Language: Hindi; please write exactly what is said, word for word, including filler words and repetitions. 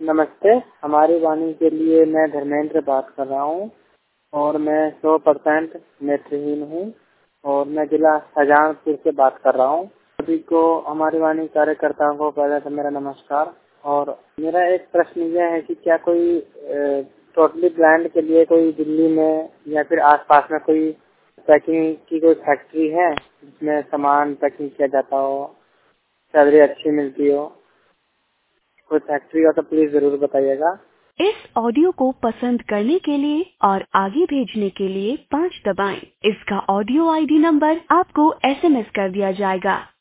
नमस्ते। हमारी वाणी के लिए मैं धर्मेंद्र बात कर रहा हूँ और मैं सौ परसेंट नेत्रहीन हूँ और मैं जिला शाहजहांपुर से बात कर रहा हूँ। सभी को हमारी वाणी कार्यकर्ताओं को पहले तो मेरा नमस्कार। और मेरा एक प्रश्न यह है कि क्या कोई टोटली ब्लाइंड के लिए कोई दिल्ली में या फिर आसपास में कोई पैकिंग की कोई फैक्ट्री है जिसमें सामान पैकिंग किया जाता हो, सैलरी अच्छी मिलती हो? कोई फैक्ट्री हो तो प्लीज जरूर बताइएगा। इस ऑडियो को पसंद करने के लिए और आगे भेजने के लिए पाँच दबाएं। इसका ऑडियो आईडी नंबर आपको एसएमएस कर दिया जाएगा।